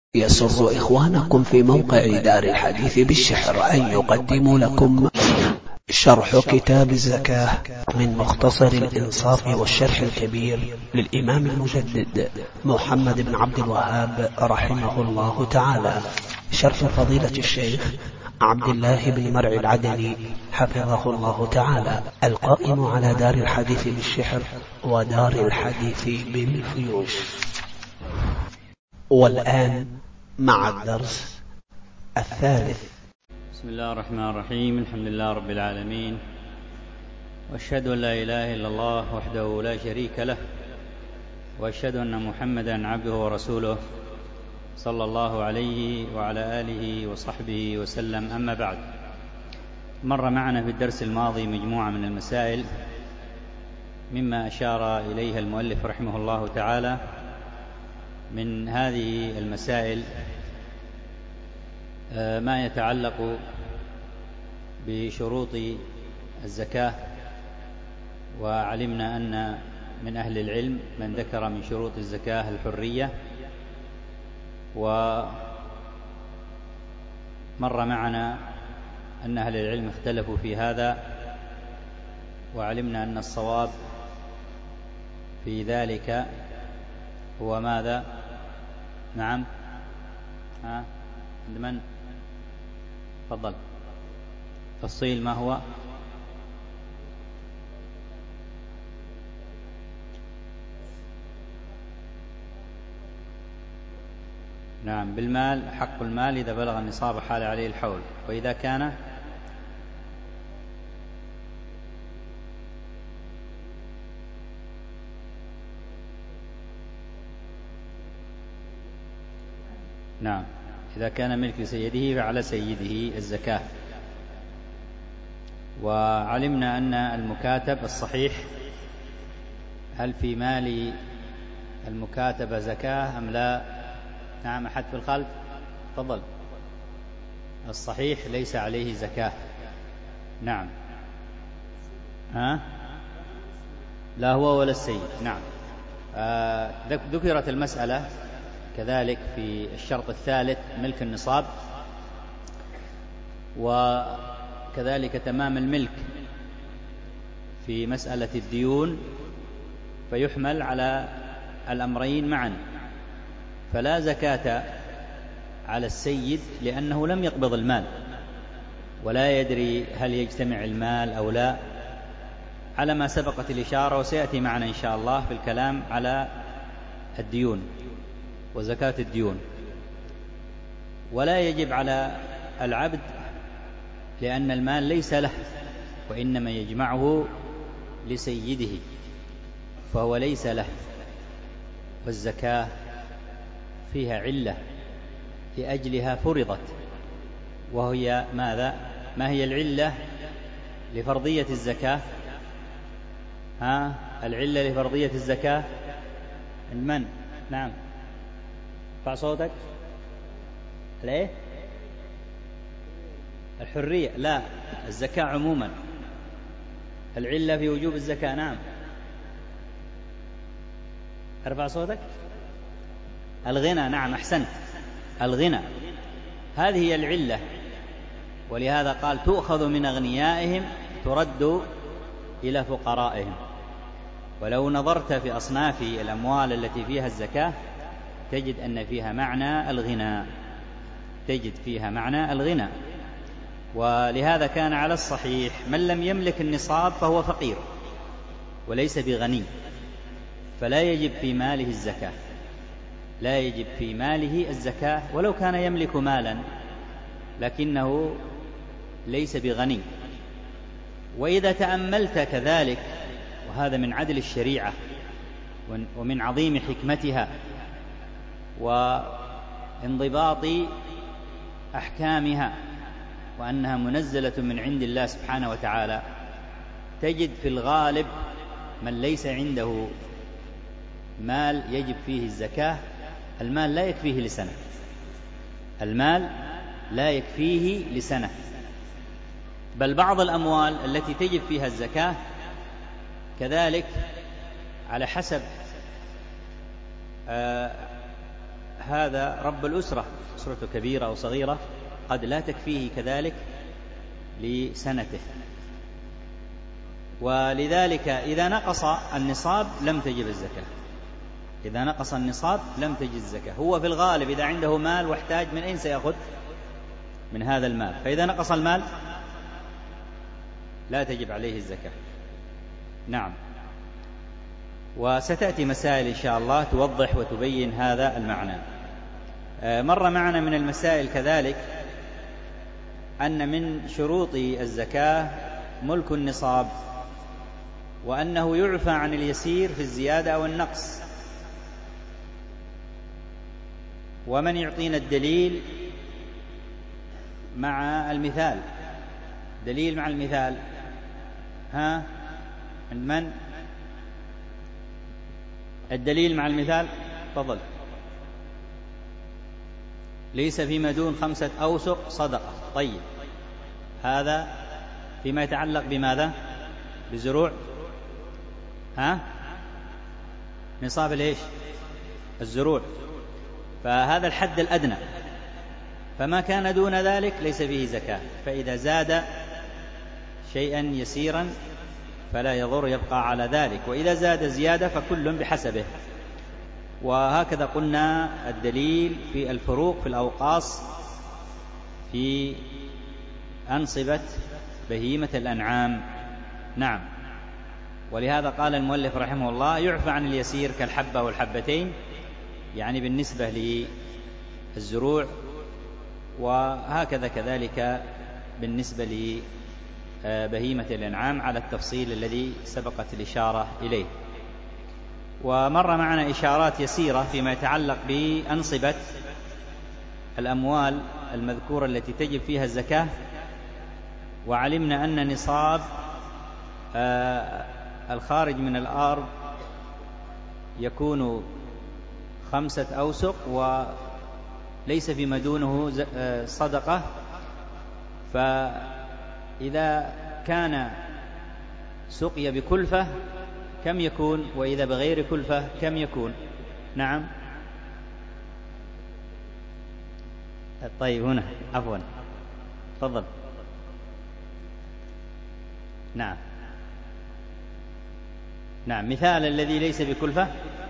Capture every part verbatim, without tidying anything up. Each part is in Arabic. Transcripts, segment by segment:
يسر إخوانكم في موقع دار الحديث بالشحر أن يقدموا لكم شرح كتاب الزكاة من مختصر الإنصاف والشرح الكبير للإمام المجدد محمد بن عبد الوهاب رحمه الله تعالى، شرح فضيلة الشيخ عبد الله بن مرعي العدني حفظه الله تعالى، القائم على دار الحديث بالشحر ودار الحديث بالفيوش. والآن مع الدرس الثالث. بسم الله الرحمن الرحيم. الحمد لله رب العالمين، وأشهد أن لا إله إلا الله وحده لا شريك له، وأشهد أن محمدا عبده ورسوله صلى الله عليه وعلى آله وصحبه وسلم. أما بعد، مر معنا في الدرس الماضي مجموعة من المسائل مما أشار إليها المؤلف رحمه الله تعالى. من هذه المسائل ما يتعلق بشروط الزكاة، وعلمنا أن من أهل العلم من ذكر من شروط الزكاة الحرية، ومر معنا أن أهل العلم اختلفوا في هذا، وعلمنا أن الصواب في ذلك هو ماذا؟ نعم، ها عند من؟ تفضل. تفصيل ما هو؟ نعم، بالمال، حق المال إذا بلغ النصاب حال عليه الحول، وإذا كان نعم إذا كان ملك سيده فعلى سيده الزكاة. وعلمنا أن المكاتب الصحيح، هل في مال المكاتبة زكاة أم لا؟ نعم، أحد في الخلف؟ تفضل. الصحيح ليس عليه زكاة. نعم، ها؟ لا هو ولا السيد. نعم. آه ذكرت المسألة كذلك في الشرط الثالث ملك النصاب، وكذلك تمام الملك في مسألة الديون، فيحمل على الأمرين معا. فلا زكاة على السيد لأنه لم يقبض المال ولا يدري هل يجتمع المال أو لا، على ما سبقت الإشارة، وسيأتي معنا إن شاء الله في الكلام على الديون وزكاة الديون. ولا يجب على العبد لأن المال ليس له، وإنما يجمعه لسيده، فهو ليس له. والزكاة فيها علة لأجلها فرضت، وهي ماذا؟ ما هي العلة لفرضية الزكاة؟ ها؟ العلة لفرضية الزكاة من؟ نعم، ارفع صوتك. ليه؟ الحرية؟ لا، الزكاة عموما. العلة في وجوب الزكاة. نعم، ارفع صوتك. الغنى. نعم، أحسنت، الغنى، هذه هي العلة. ولهذا قال تؤخذ من أغنيائهم ترد إلى فقرائهم. ولو نظرت في أصناف الأموال التي فيها الزكاة تجد أن فيها معنى الغنى، تجد فيها معنى الغنى. ولهذا كان على الصحيح من لم يملك النصاب فهو فقير وليس بغني، فلا يجب في ماله الزكاة، لا يجب في ماله الزكاة ولو كان يملك مالا لكنه ليس بغني. وإذا تأملت كذلك، وهذا من عدل الشريعة ومن عظيم حكمتها وانضباط أحكامها، وأنها منزلة من عند الله سبحانه وتعالى، تجد في الغالب من ليس عنده مال يجب فيه الزكاة، المال لا يكفيه لسنة، المال لا يكفيه لسنة. بل بعض الأموال التي تجب فيها الزكاة كذلك على حسب هذا رب الأسرة، أسرته كبيرة أو صغيرة قد لا تكفيه كذلك لسنته، ولذلك إذا نقص النصاب لم تجب الزكاة. إذا نقص النصاب لم تجب الزكاة. هو في الغالب إذا عنده مال واحتاج، من أين سيأخذ؟ من هذا المال. فإذا نقص المال لا تجب عليه الزكاة. نعم. وستأتي مسائل إن شاء الله توضح وتبين هذا المعنى. مر معنا من المسائل كذلك أن من شروط الزكاة ملك النصاب، وأنه يعفى عن اليسير في الزيادة أو النقص. ومن يعطينا الدليل مع المثال؟ دليل مع المثال، ها؟ عند من؟ الدليل مع المثال، تفضل. ليس فيما دون خمسة أوسق صدقة. طيب، هذا فيما يتعلق بماذا؟ بزروع، ها؟ نصاب ليش؟ الزروع. فهذا الحد الأدنى، فما كان دون ذلك ليس فيه زكاة. فإذا زاد شيئا يسيرا فلا يضر، يبقى على ذلك. وإذا زاد زيادة فكل بحسبه. وهكذا قلنا الدليل في الفروق في الأوقاص في أنصبة بهيمة الأنعام. نعم. ولهذا قال المؤلف رحمه الله: يعفى عن اليسير كالحبة والحبتين، يعني بالنسبة للزروع، وهكذا كذلك بالنسبة لبهيمة الأنعام على التفصيل الذي سبقت الإشارة إليه. ومر معنا إشارات يسيرة فيما يتعلق بأنصبة الأموال المذكورة التي تجب فيها الزكاة. وعلمنا أن نصاب الخارج من الأرض يكون خمسة أوسق، وليس فيما دونه صدقة. فإذا كان سقي بكلفة كم يكون؟ وإذا بغير كلفة كم يكون؟ نعم. طيب، هنا عفوا، تفضل. نعم نعم. مثال الذي ليس بكلفة،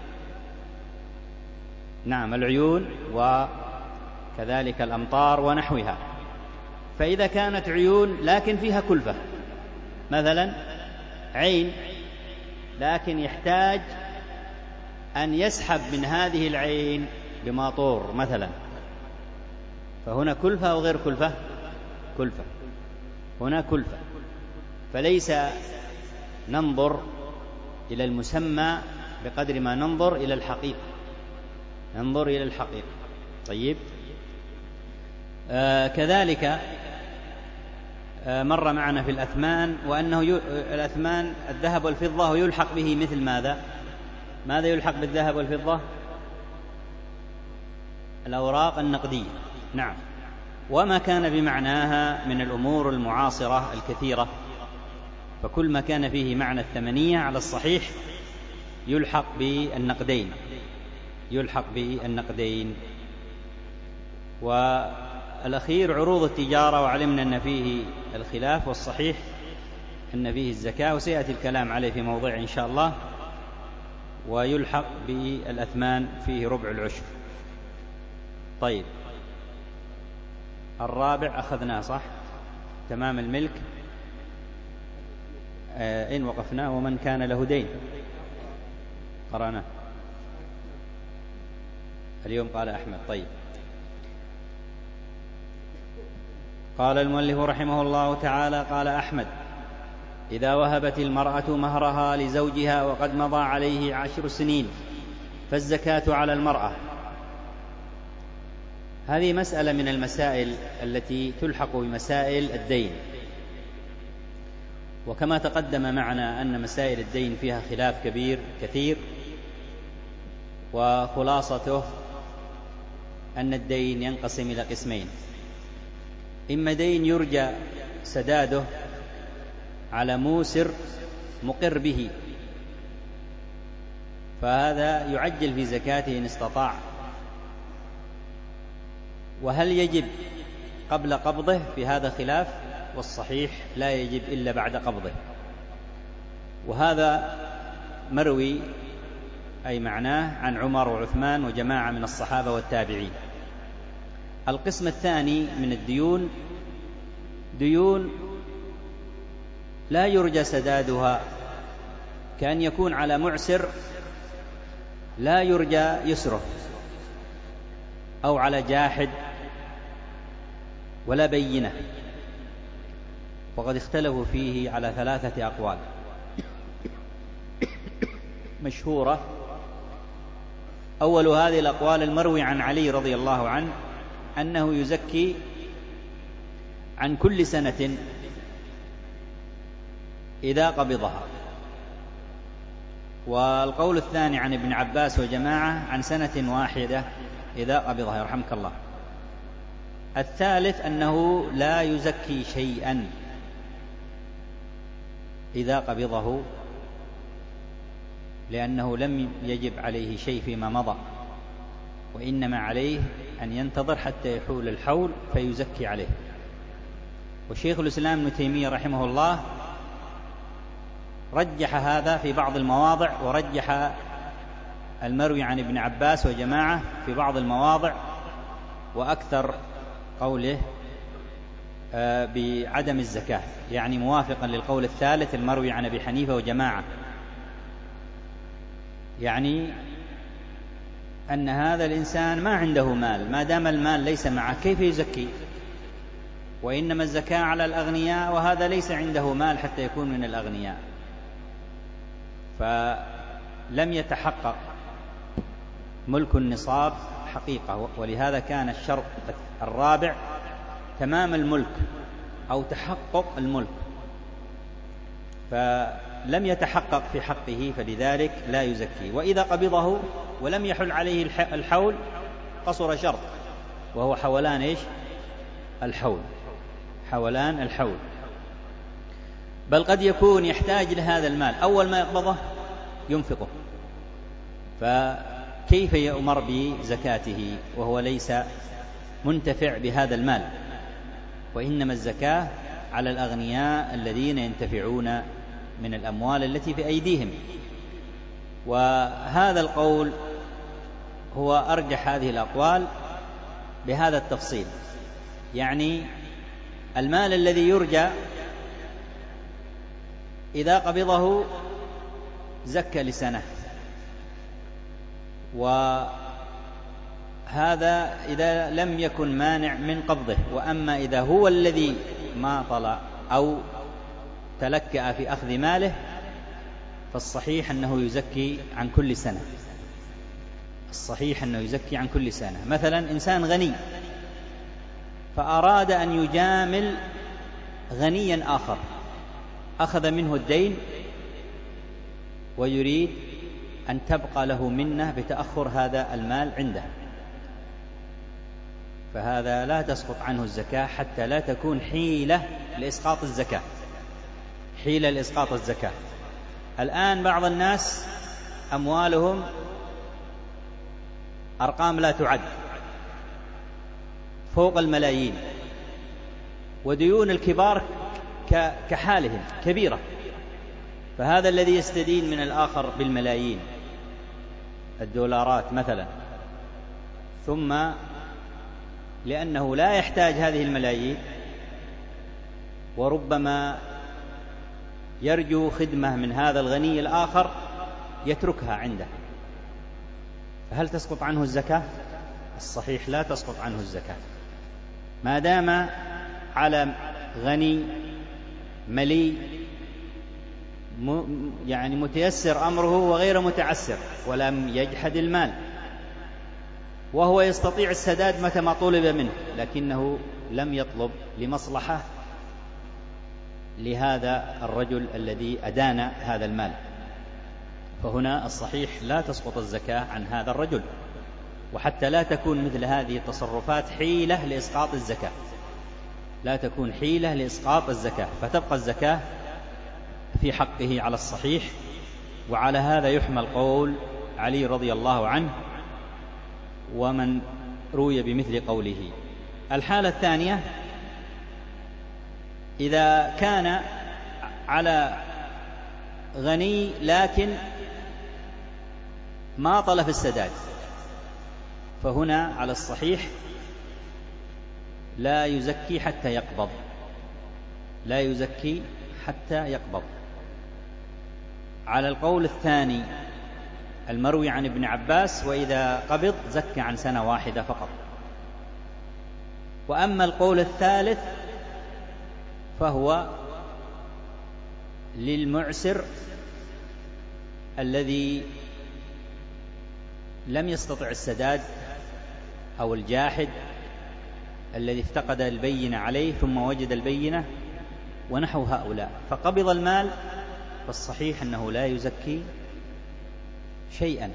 نعم، العيون وكذلك الأمطار ونحوها. فإذا كانت عيون لكن فيها كلفة، مثلا عين لكن يحتاج أن يسحب من هذه العين بماطور مثلا، فهنا كلفة أو غير كلفة؟ كلفة. هنا كلفة. فليس ننظر إلى المسمى بقدر ما ننظر إلى الحقيقة، ننظر إلى الحقيقة. طيب. آه كذلك آه مر معنا في الأثمان، وأنه ي... الأثمان الذهب والفضة يلحق به مثل ماذا؟ ماذا يلحق بالذهب والفضة؟ الأوراق النقدية. نعم. وما كان بمعناها من الأمور المعاصرة الكثيرة، فكل ما كان فيه معنى الثمنية على الصحيح يلحق بالنقدين، يلحق بالنقدين. والأخير عروض التجارة، وعلمنا أن فيه الخلاف، والصحيح أن فيه الزكاة، وسيأتي الكلام عليه في موضع إن شاء الله. ويلحق بالأثمان فيه ربع العشر. طيب، الرابع أخذناه صح؟ تمام الملك. آه إن وقفنا ومن كان له دين قرأنا اليوم، قال أحمد. طيب. قال المؤلف رحمه الله تعالى: قال أحمد: إذا وهبت المرأة مهرها لزوجها وقد مضى عليه عشر سنين فالزكاة على المرأة. هذه مسألة من المسائل التي تلحق بمسائل الدين. وكما تقدم معنا أن مسائل الدين فيها خلاف كبير كثير، وخلاصته أن الدين ينقسم إلى قسمين: إما دين يرجى سداده على موسر مقر به، فهذا يعجل في زكاته إن استطاع، وهل يجب قبل قبضه؟ في هذا خلاف، والصحيح لا يجب إلا بعد قبضه. وهذا مروي أي معناه عن عمر وعثمان وجماعة من الصحابة والتابعين. القسم الثاني من الديون ديون لا يرجى سدادها، كأن يكون على معسر لا يرجى يسره، أو على جاحد ولا بينة، وقد اختلفوا فيه على ثلاثة أقوال مشهورة. أول هذه الأقوال المروي عن علي رضي الله عنه أنه يزكي عن كل سنة إذا قبضها، والقول الثاني عن ابن عباس وجماعة عن سنة واحدة إذا قبضها يرحمك الله. الثالث أنه لا يزكي شيئا إذا قبضه، لأنه لم يجب عليه شيء فيما مضى، وإنما عليه أن ينتظر حتى يحول الحول فيزكي عليه. وشيخ الإسلام ابن تيمية رحمه الله رجح هذا في بعض المواضع، ورجح المروي عن ابن عباس وجماعة في بعض المواضع، وأكثر قوله بعدم الزكاة، يعني موافقا للقول الثالث المروي عن أبي حنيفة وجماعة، يعني أن هذا الإنسان ما عنده مال، ما دام المال ليس معه كيف يزكي؟ وإنما الزكاة على الأغنياء، وهذا ليس عنده مال حتى يكون من الأغنياء، فلم يتحقق ملك النصاب حقيقة. ولهذا كان الشرط الرابع تمام الملك أو تحقق الملك، فلم يتحقق في حقه، فلذلك لا يزكي. وإذا قبضه ولم يحل عليه الحول قصر شرط، وهو حولان إيش؟ الحول، حولان الحول. بل قد يكون يحتاج لهذا المال، أول ما يقبضه ينفقه، فكيف يؤمر بزكاته وهو ليس منتفع بهذا المال؟ وإنما الزكاة على الأغنياء الذين ينتفعون من الأموال التي في أيديهم. وهذا القول هو أرجح هذه الأقوال بهذا التفصيل، يعني المال الذي يرجى إذا قبضه زكى لسنة، وهذا إذا لم يكن مانع من قبضه. وأما إذا هو الذي ما طلع أو تلكأ في أخذ ماله فالصحيح أنه يزكي عن كل سنة، الصحيح أنه يزكي عن كل سنة. مثلا إنسان غني فأراد أن يجامل غنيا آخر، أخذ منه الدين ويريد أن تبقى له منه بتأخر هذا المال عنده، فهذا لا تسقط عنه الزكاة حتى لا تكون حيلة لإسقاط الزكاة، حيلة لإسقاط الزكاة. الآن بعض الناس أموالهم أرقام لا تعد، فوق الملايين، وديون الكبار كحالهم كبيرة، فهذا الذي يستدين من الآخر بالملايين الدولارات مثلا، ثم لأنه لا يحتاج هذه الملايين وربما يرجو خدمة من هذا الغني الآخر يتركها عنده، فهل تسقط عنه الزكاة؟ الصحيح لا تسقط عنه الزكاة ما دام على غني ملي يعني متيسر أمره وغير متعسر، ولم يجحد المال، وهو يستطيع السداد متى ما طلب منه، لكنه لم يطلب لمصلحة لهذا الرجل الذي أدان هذا المال، فهنا الصحيح لا تسقط الزكاة عن هذا الرجل. وحتى لا تكون مثل هذه التصرفات حيلة لإسقاط الزكاة، لا تكون حيلة لإسقاط الزكاة، فتبقى الزكاة في حقه على الصحيح. وعلى هذا يحمل قول علي رضي الله عنه ومن روي بمثل قوله. الحالة الثانية إذا كان على غني لكن ما طلب السداد، فهنا على الصحيح لا يزكي حتى يقبض، لا يزكي حتى يقبض. على القول الثاني المروي عن ابن عباس وإذا قبض زكى عن سنة واحدة فقط. وأما القول الثالث فهو للمعسر الذي لم يستطع السداد، أو الجاحد الذي افتقد البينة عليه ثم وجد البينة ونحو هؤلاء فقبض المال، فالصحيح أنه لا يزكي شيئا،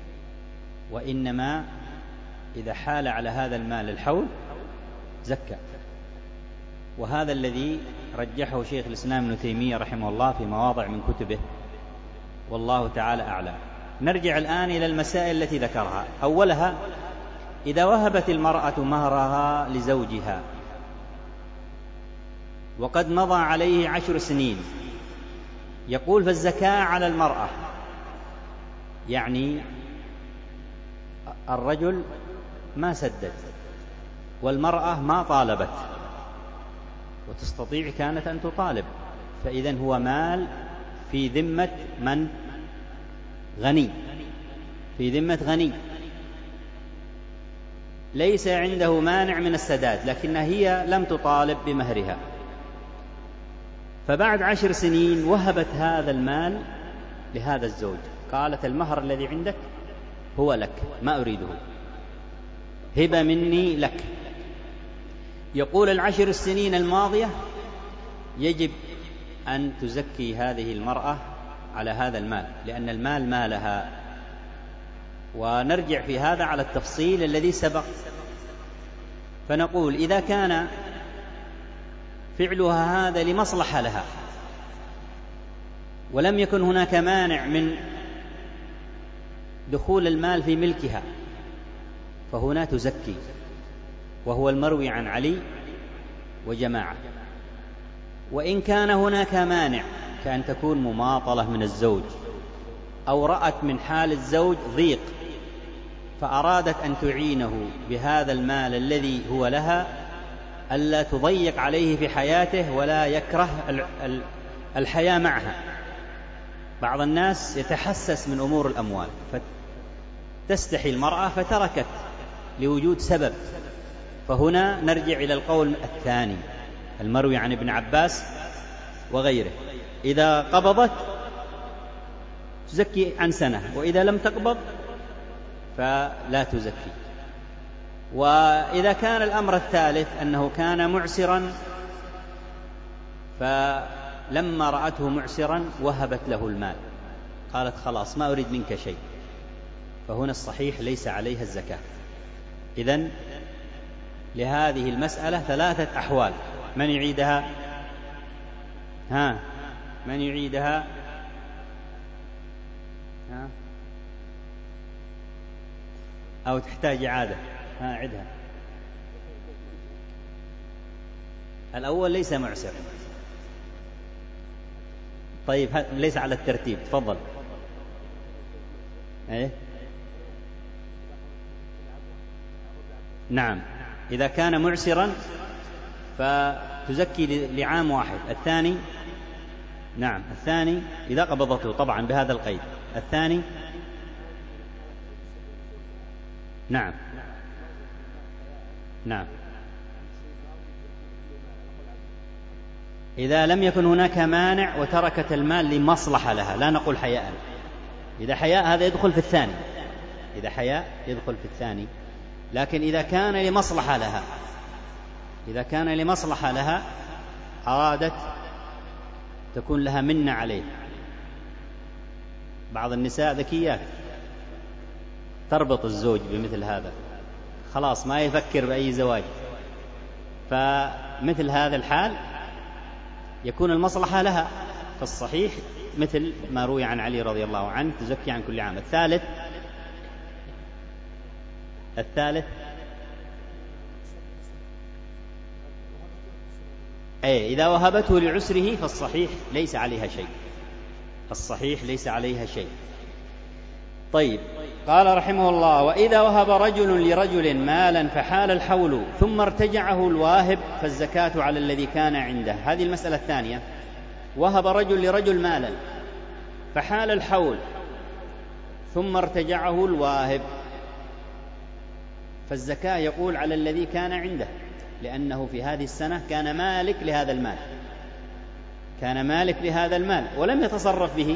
وإنما إذا حال على هذا المال الحول زكى. وهذا الذي رجحه شيخ الإسلام ابن تيمية رحمه الله في مواضع من كتبه، والله تعالى أعلم. نرجع الآن إلى المسائل التي ذكرها. أولها إذا وهبت المرأة مهرها لزوجها وقد مضى عليه عشر سنين، يقول فالزكاة على المرأة، يعني الرجل ما سدد والمرأة ما طالبت وتستطيع كانت أن تطالب، فإذن هو مال في ذمة من؟ غني، في ذمة غني ليس عنده مانع من السداد، لكن هي لم تطالب بمهرها، فبعد عشر سنين وهبت هذا المال لهذا الزوج، قالت المهر الذي عندك هو لك، ما أريده، هبة مني لك. يقول العشر السنين الماضية يجب أن تزكي هذه المرأة على هذا المال، لأن المال مالها. ونرجع في هذا على التفصيل الذي سبق، فنقول إذا كان فعلها هذا لمصلحة لها ولم يكن هناك مانع من دخول المال في ملكها، فهنا تزكي، وهو المروي عن علي وجماعة. وإن كان هناك مانع كأن تكون مماطلة من الزوج، أو رأت من حال الزوج ضيق فأرادت أن تعينه بهذا المال الذي هو لها ألا تضيق عليه في حياته ولا يكره الحياة معها. بعض الناس يتحسس من أمور الأموال فتستحي المرأة فتركت لوجود سبب، فهنا نرجع إلى القول الثاني المروي عن ابن عباس وغيره، إذا قبضت تزكي عن سنة، وإذا لم تقبض فلا تزكي. وإذا كان الأمر الثالث أنه كان معسرا، فلما رأته معسرا وهبت له المال، قالت خلاص ما أريد منك شيء، فهنا الصحيح ليس عليها الزكاة. إذن لهذه المسألة ثلاثة أحوال، من يعيدها؟ ها من يعيدها؟ ها أو تحتاج إعادة؟ ها عدها. الأول ليس معسر، طيب ليس على الترتيب، تفضل. ايه نعم، إذا كان معسرا فتزكي لعام واحد. الثاني نعم، الثاني إذا قبضته طبعا بهذا القيد. الثاني نعم نعم إذا لم يكن هناك مانع وتركت المال لمصلحة لها، لا نقول حياء، إذا حياء هذا يدخل في الثاني، إذا حياء يدخل في الثاني. لكن إذا كان لمصلحة لها، إذا كان لمصلحة لها أرادت تكون لها منة عليه. بعض النساء ذكيات تربط الزوج بمثل هذا، خلاص ما يفكر بأي زواج، فمثل هذا الحال يكون المصلحة لها، فالصحيح مثل ما روي عن علي رضي الله عنه تزكي عن كل عام. الثالث الثالث أي إذا وهبته لعسره فالصحيح ليس عليها شيء، الصحيح ليس عليها شيء. طيب، قال رحمه الله: وإذا وهب رجل لرجل مالا فحال الحول ثم ارتجعه الواهب فالزكاة على الذي كان عنده. هذه المسألة الثانية. وهب رجل لرجل مالا فحال الحول ثم ارتجعه الواهب فالزكاة يقول على الذي كان عنده، لأنه في هذه السنة كان مالك لهذا المال، كان مالك لهذا المال ولم يتصرف به،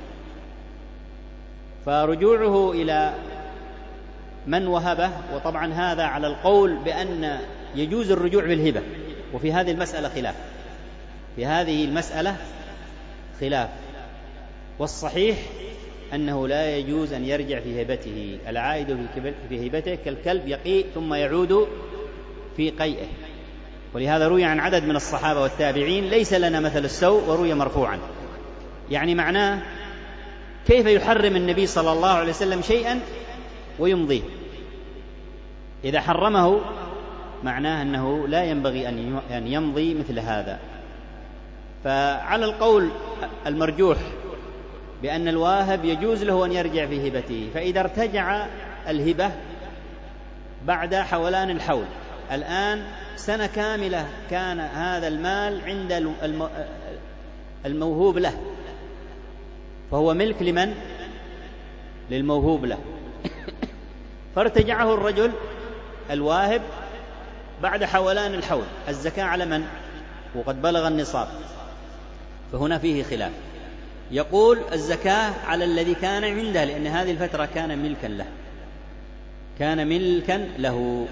فرجوعه إلى من وهبه. وطبعا هذا على القول بأن يجوز الرجوع بالهبة، وفي هذه المسألة خلاف، في هذه المسألة خلاف، والصحيح أنه لا يجوز أن يرجع في هبته. العائد في هبته كالكلب يقيء ثم يعود في قيئه. ولهذا روي عن عدد من الصحابة والتابعين: ليس لنا مثل السوء، وروي مرفوعا. يعني معناه كيف يحرم النبي صلى الله عليه وسلم شيئا ويمضيه؟ إذا حرمه معناه أنه لا ينبغي أن يمضي مثل هذا. فعلى القول المرجوح بأن الواهب يجوز له أن يرجع في هبته، فإذا ارتجع الهبة بعد حولان الحول، الآن سنة كاملة كان هذا المال عند الموهوب له، فهو ملك لمن؟ للموهوب له. فارتجعه الرجل الواهب بعد حولان الحول، الزكاة على من؟ وقد بلغ النصاب. فهنا فيه خلاف. يقول الزكاة على الذي كان عنده، لأن هذه الفترة كان ملكا له، كان ملكا له.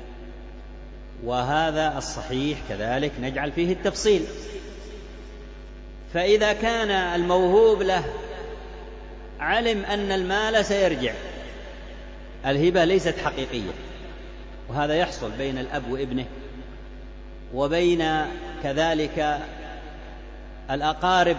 وهذا الصحيح كذلك نجعل فيه التفصيل. فإذا كان الموهوب له علم أن المال سيرجع، الهبة ليست حقيقية، وهذا يحصل بين الأب وابنه، وبين كذلك الأقارب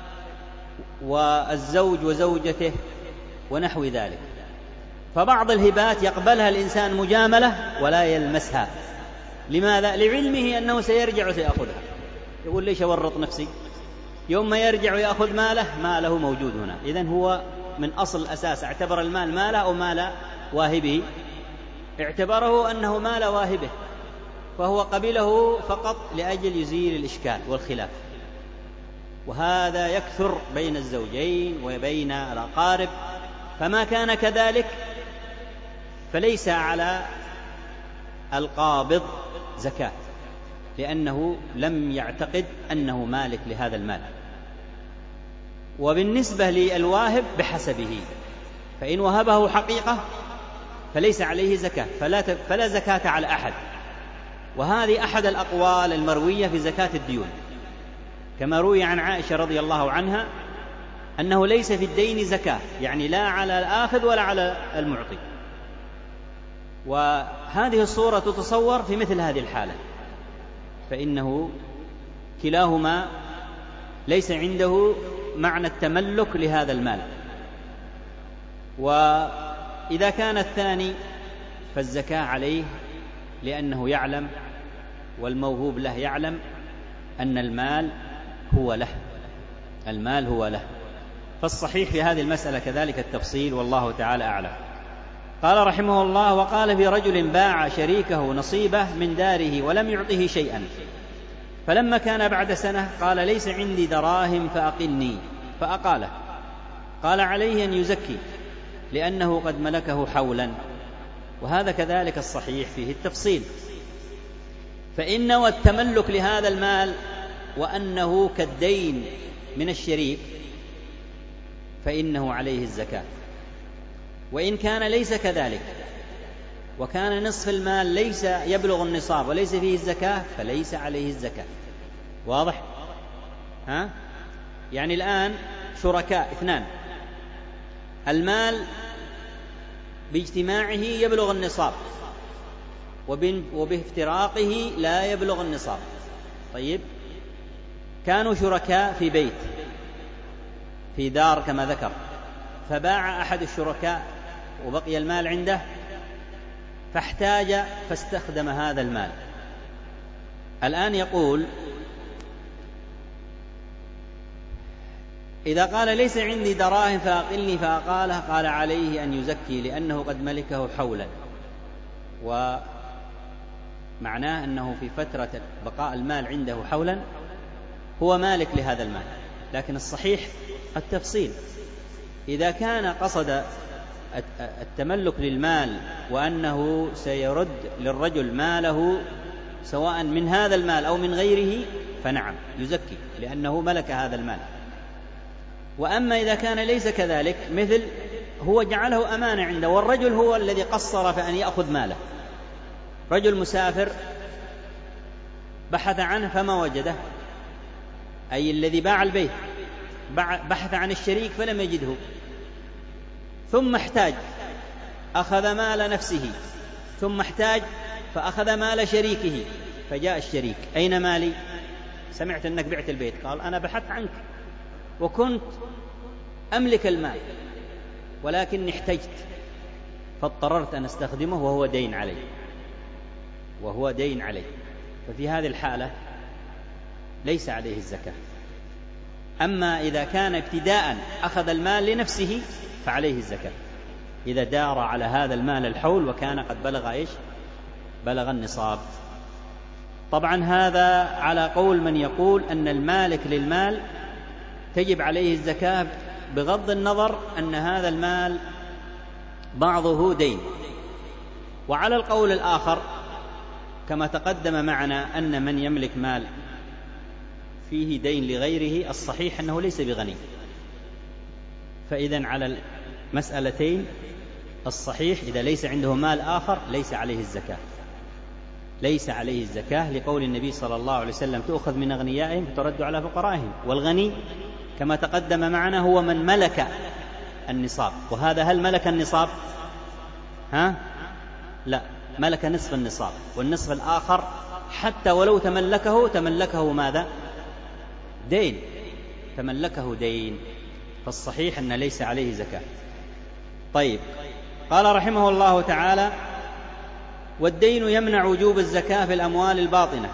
والزوج وزوجته ونحو ذلك. فبعض الهبات يقبلها الإنسان مجاملة ولا يلمسها. لماذا؟ لعلمه أنه سيرجع وسيأخذها. يقول ليش أورط نفسي؟ يوم ما يرجع ويأخذ ماله، ماله موجود هنا. إذن هو من أصل الأساس اعتبر المال ماله أو مال واهبه؟ اعتبره أنه مال واهبه، فهو قبله فقط لأجل يزيل الإشكال والخلاف. وهذا يكثر بين الزوجين وبين الأقارب. فما كان كذلك فليس على القابض زكاة، لأنه لم يعتقد أنه مالك لهذا المال. وبالنسبة للواهب بحسبه، فإن وهبه حقيقة فليس عليه زكاة، فلا, فلا زكاة على أحد. وهذه أحد الأقوال المروية في زكاة الديون، كما روي عن عائشة رضي الله عنها أنه ليس في الدين زكاة، يعني لا على الآخذ ولا على المعطي. وهذه الصورة تتصور في مثل هذه الحالة، فإنه كلاهما ليس عنده معنى التملك لهذا المال. وإذا كان الثاني فالزكاة عليه، لأنه يعلم والموهوب له يعلم أن المال هو له، المال هو له. فالصحيح في هذه المسألة كذلك التفصيل، والله تعالى أعلم. قال رحمه الله: وقال في رجل باع شريكه نصيبه من داره ولم يعطه شيئا، فلما كان بعد سنة قال: ليس عندي دراهم فأقلني، فأقاله. قال: عليه أن يزكي لأنه قد ملكه حولا. وهذا كذلك الصحيح فيه التفصيل. فإن نوى التملك لهذا المال وأنه كالدين من الشريك فإنه عليه الزكاة. وإن كان ليس كذلك وكان نصف المال ليس يبلغ النصاب وليس فيه الزكاة فليس عليه الزكاة. واضح؟ ها؟ يعني الآن شركاء اثنان، المال باجتماعه يبلغ النصاب وبافتراقه لا يبلغ النصاب. طيب، كانوا شركاء في بيت، في دار كما ذكر، فباع أحد الشركاء وبقي المال عنده، فاحتاج فاستخدم هذا المال. الآن يقول إذا قال ليس عندي دراهم فأقلني فأقالها، قال عليه أن يزكي لأنه قد ملكه حولا، ومعناه أنه في فترة بقاء المال عنده حولا هو مالك لهذا المال. لكن الصحيح التفصيل، إذا كان قصد التملك للمال وأنه سيرد للرجل ماله سواء من هذا المال أو من غيره فنعم يزكي لأنه ملك هذا المال. وأما إذا كان ليس كذلك، مثل هو جعله أمانة عنده والرجل هو الذي قصر في أن يأخذ ماله، رجل مسافر بحث عنه فما وجده، أي الذي باع البيت بحث عن الشريك فلم يجده، ثم احتاج أخذ مال نفسه، ثم احتاج فأخذ مال شريكه، فجاء الشريك أين مالي؟ سمعت أنك بعت البيت. قال أنا بحثت عنك وكنت أملك المال ولكن احتجت فاضطررت أن استخدمه وهو دين علي وهو دين علي ففي هذه الحالة ليس عليه الزكاة. أما إذا كان ابتداء أخذ المال لنفسه فعليه الزكاة إذا دار على هذا المال الحول وكان قد بلغ إيش؟ بلغ النصاب. طبعا هذا على قول من يقول أن المالك للمال تجب عليه الزكاة بغض النظر أن هذا المال بعضه دين. وعلى القول الآخر كما تقدم معنا أن من يملك مال فيه دين لغيره الصحيح أنه ليس بغني، فإذن على المسألتين الصحيح إذا ليس عنده مال آخر ليس عليه الزكاة ليس عليه الزكاة لقول النبي صلى الله عليه وسلم تؤخذ من أغنيائهم ترد على فقرائهم. والغني كما تقدم معنا هو من ملك النصاب، وهذا هل ملك النصاب؟ ها؟ لا، ملك نصف النصاب، والنصف الآخر حتى ولو تملكه تملكه ماذا؟ دين، تملكه دين، فالصحيح أن ليس عليه زكاة. طيب، قال رحمه الله تعالى: والدين يمنع وجوب الزكاة في الأموال الباطنة.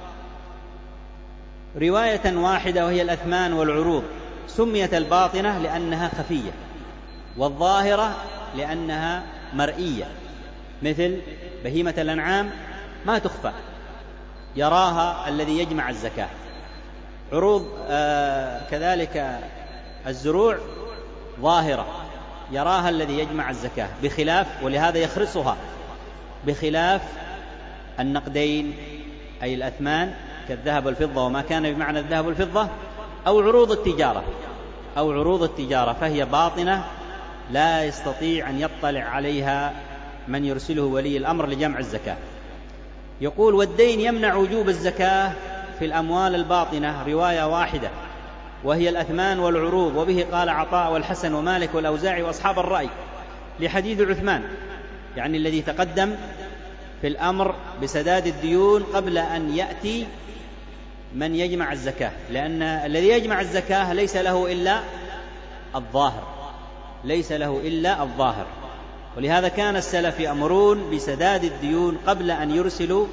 رواية واحدة وهي الأثمان والعروض، سميت الباطنة لأنها خفية، والظاهرة لأنها مرئية، مثل بهيمة الأنعام ما تخفى يراها الذي يجمع الزكاة. عروض آه كذلك الزروع ظاهرة يراها الذي يجمع الزكاة، بخلاف ولهذا يخرصها، بخلاف النقدين أي الأثمان كالذهب والفضة وما كان بمعنى الذهب والفضة، أو عروض التجارة أو عروض التجارة فهي باطنة لا يستطيع أن يطلع عليها من يرسله ولي الأمر لجمع الزكاة. يقول: والدين يمنع وجوب الزكاة في الأموال الباطنة، رواية واحدة وهي الأثمان والعروض، وبه قال عطاء والحسن ومالك والأوزاعي وأصحاب الرأي، لحديث عثمان يعني الذي تقدم في الأمر بسداد الديون قبل أن يأتي من يجمع الزكاة، لأن الذي يجمع الزكاة ليس له إلا الظاهر ليس له إلا الظاهر ولهذا كان السلف يأمرون بسداد الديون قبل أن يرسلوا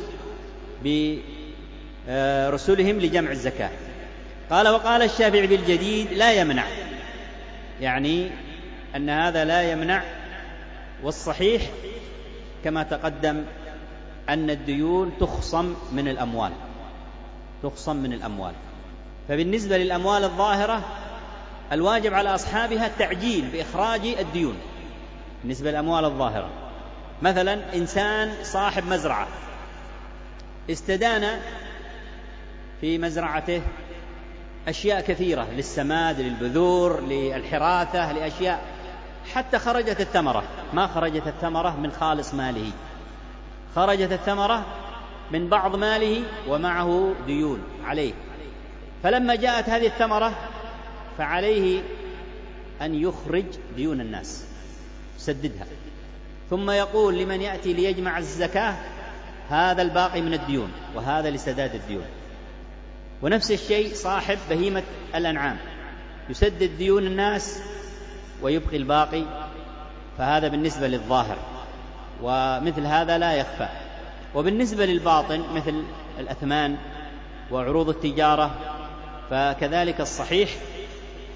برسلهم لجمع الزكاة. قال: وقال الشافعي بالجديد لا يمنع، يعني أن هذا لا يمنع. والصحيح كما تقدم أن الديون تخصم من الأموال تخصم من الأموال فبالنسبة للأموال الظاهرة الواجب على أصحابها التعجيل بإخراج الديون. بالنسبة للأموال الظاهرة، مثلا إنسان صاحب مزرعة استدان في مزرعته أشياء كثيرة للسماد، للبذور، للحراثة، لأشياء، حتى خرجت الثمرة، ما خرجت الثمرة من خالص ماله، خرجت الثمرة من بعض ماله ومعه ديون عليه. فلما جاءت هذه الثمرة فعليه أن يخرج ديون الناس يسددها، ثم يقول لمن يأتي ليجمع الزكاة: هذا الباقي من الديون وهذا لسداد الديون. ونفس الشيء صاحب بهيمة الأنعام يسدد ديون الناس ويبقي الباقي، فهذا بالنسبة للظاهر، ومثل هذا لا يخفى. وبالنسبة للباطن مثل الأثمان وعروض التجارة فكذلك الصحيح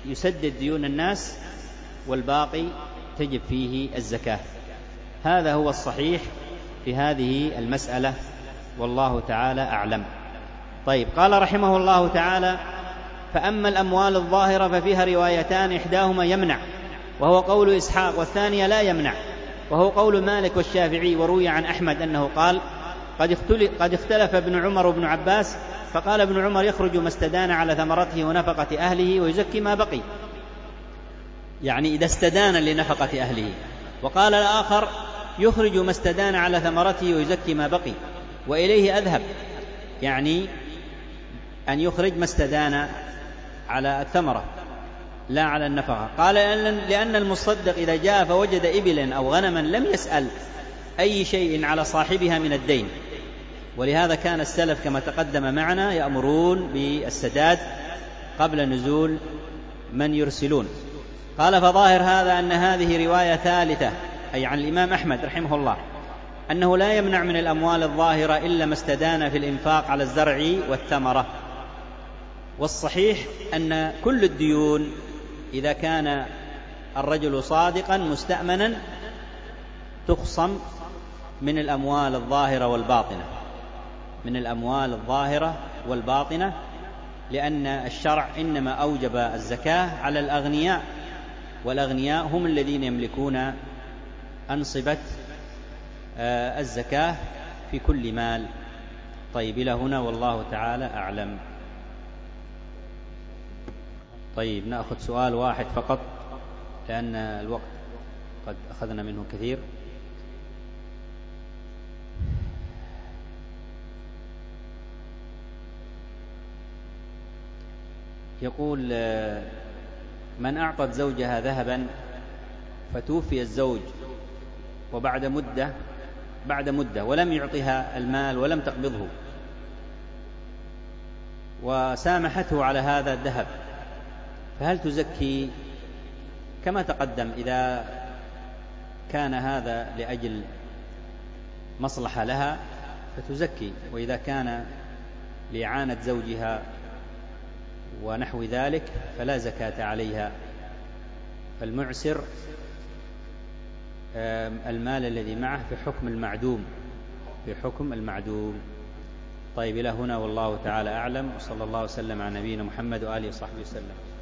يسدد ديون الناس والباقي تجب فيه الزكاة. هذا هو الصحيح في هذه المسألة، والله تعالى أعلم. طيب، قال رحمه الله تعالى: فأما الأموال الظاهرة ففيها روايتان، إحداهما يمنع وهو قول إسحاق، والثانية لا يمنع وهو قول مالك والشافعي. وروي عن أحمد أنه قال: قد اختلف ابن عمر وابن عباس، فقال ابن عمر: يخرج ما استدان على ثمرته ونفقة أهله ويزكي ما بقي، يعني إذا استدان لنفقة أهله. وقال الآخر: يخرج ما استدان على ثمرته ويزكي ما بقي، وإليه أذهب، يعني أن يخرج ما استدان على الثمرة لا على النفقة. قال: لأن المصدق إذا جاء فوجد إبلا أو غنما لم يسأل أي شيء على صاحبها من الدين، ولهذا كان السلف كما تقدم معنا يأمرون بالسداد قبل نزول من يرسلون. قال: فظاهر هذا أن هذه رواية ثالثة، أي عن الإمام أحمد رحمه الله، أنه لا يمنع من الأموال الظاهرة إلا ما استدان في الإنفاق على الزرع والثمرة. والصحيح أن كل الديون إذا كان الرجل صادقا مستأمنا تخصم من الأموال الظاهرة والباطنة، من الأموال الظاهرة والباطنة، لأن الشرع إنما أوجب الزكاة على الأغنياء، والأغنياء هم الذين يملكون أنصبة الزكاة في كل مال. طيب، إلى هنا والله تعالى أعلم. طيب، نأخذ سؤال واحد فقط لأن الوقت قد أخذنا منه كثير. يقول: من أعطت زوجها ذهبا فتوفي الزوج وبعد مدة بعد مدة ولم يعطها المال ولم تقبضه، وسامحته على هذا الذهب، فهل تزكي؟ كما تقدم، إذا كان هذا لأجل مصلحة لها فتزكي، وإذا كان لإعانة زوجها ونحو ذلك فلا زكاة عليها. فالمعسر المال الذي معه في حكم المعدوم، في حكم المعدوم. طيب، إلى هنا والله تعالى أعلم، وصلى الله وسلم على نبينا محمد وآله وصحبه وسلم.